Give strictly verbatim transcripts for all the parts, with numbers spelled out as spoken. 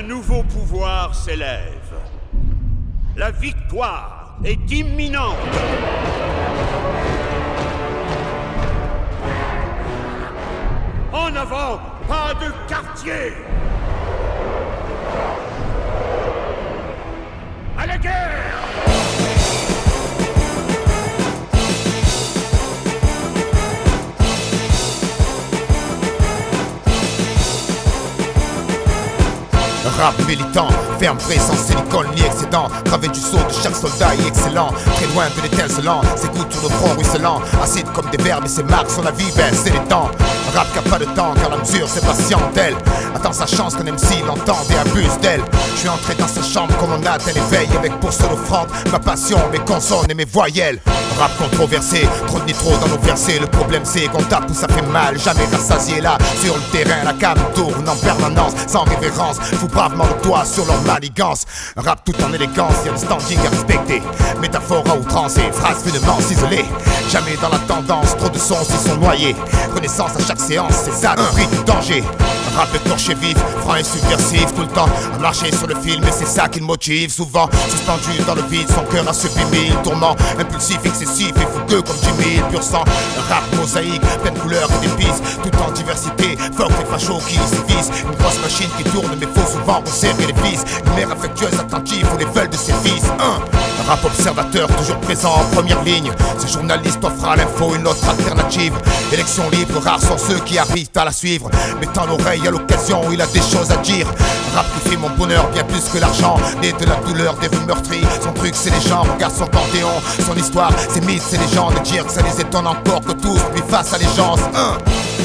nouveau pouvoir s'élève. La victoire est imminente. En avant, pas de quartier. À la guerre! Rap militant, ferme prêt sans silicone ni excédent. Gravé du sceau de chaque soldat est excellent. Très loin de l'étincelant, ses gouttes sur nos fronts ruisselants. Acide comme des verbes et ses marques sur la vie, ben c'est les temps. Rap qui a pas de temps car la mesure c'est patient d'elle. Attends sa chance qu'un M C l'entende et abuse d'elle. Je suis entré dans sa chambre comme on atteint l'éveil. Avec pour seule offrande ma passion, mes consonnes et mes voyelles. Rap controversé, trop de nitro dans nos versets. Le problème c'est qu'on tape où ça fait mal. Jamais rassasié là, sur le terrain la cam tourne en permanence. Sans révérence, fous bravement le doigt sur leur manigance. Rap tout en élégance, y'a le standing à respecter. Métaphore à outrance et phrases finement ciselées. Jamais dans la tendance, trop de sons s'y sont noyés. Connaissance à chaque séance, c'est ça le prix du danger. Rap écorché vif, franc et subversif tout le temps. À marcher sur le film et c'est ça qui le motive. Souvent suspendu dans le vide, son cœur a subi mille tourments. Impulsif, excessif et fougueux comme Jimmy, pur sang. Rap mosaïque, plein de couleurs et d'épices. Tout en diversité, fort et fachos qui sévissent. Une grosse machine qui tourne mais faut souvent resserrer les vis. Une mère affectueuse, attentive aux les veulent de ses fils. Un rap observateur, toujours présent en première ligne. Ce journaliste offre à l'info une autre alternative. Élection libre, rares sont ceux qui arrivent à la suivre. Mettant l'oreille à l'occasion où il a des choses à dire. Rap qui fait mon bonheur bien plus que l'argent. Né de la douleur des rues meurtries. Son truc c'est les gens, regarde son panthéon. Son histoire, ses mythes, ses légendes. Et dire que ça les étonne encore que tous lui fassent allégeance. Un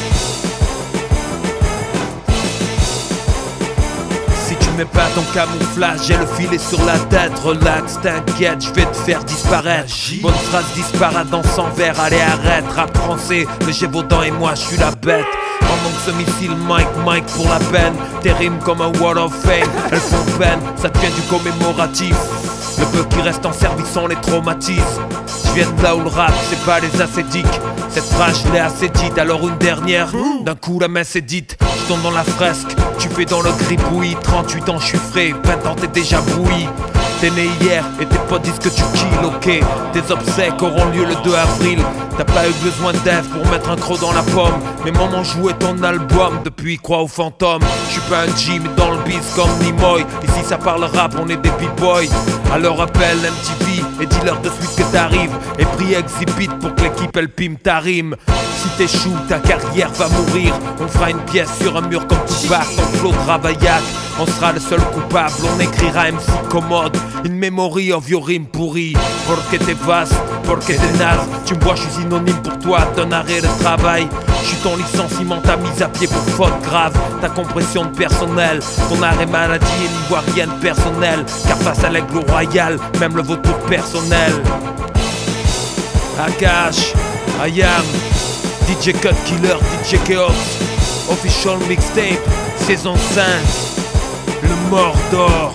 Mets pas ton camouflage, j'ai le filet sur la tête. Relax, t'inquiète, je vais te faire disparaître. Bonne phrase disparate dans cent vers, allez arrête. Rap français, le Gévaudan et moi, je suis la bête. Pendant que ce missile Mike, Mike pour la peine. Tes rimes comme un wall of fame, elles font peine, ça devient du commémoratif. Le peu qui reste en service, on les traumatise. Je viens de là où le rap, c'est pas les ascétiques. Cette phrase, je l'ai assez dite, alors une dernière. D'un coup, la messe est dite, je tombe dans la fresque. Tu fais dans le gribouillis, trente-huit ans, je suis frais, vingt ans, t'es déjà bouilli. T'es né hier et tes potes disent que tu kills, ok. Tes obsèques auront lieu le deux avril. T'as pas eu besoin d'Eve pour mettre un croc dans la pomme. Mes mamans jouaient ton album, depuis crois aux fantômes. J'suis pas un G mais dans le biz comme Nimoy. Ici ça parle rap, on est des b-boys. Alors appelle M T V et dis-leur de suite que t'arrives. Et prie Exhibit pour que l'équipe elle pime ta rime. Si t'échoues, ta carrière va mourir. On fera une pièce sur un mur comme Tupac. Ton flow de Ravaillac, on sera le seul coupable. On écrira M C commode, une memory of your rimes pourries. Porque te vas, porque te naze. Tu me vois, je suis synonyme pour toi d'un arrêt de travail. Je suis ton licenciement, ta mise à pied pour faute grave. Ta compression de personnel, ton arrêt maladie et l'ivoirienne personnelle. Car face à l'aigle royal, même le vautour personnel. Akash, I am D J Cut Killer, D J Chaos. Official Mixtape, saison cinq. Le Mordor.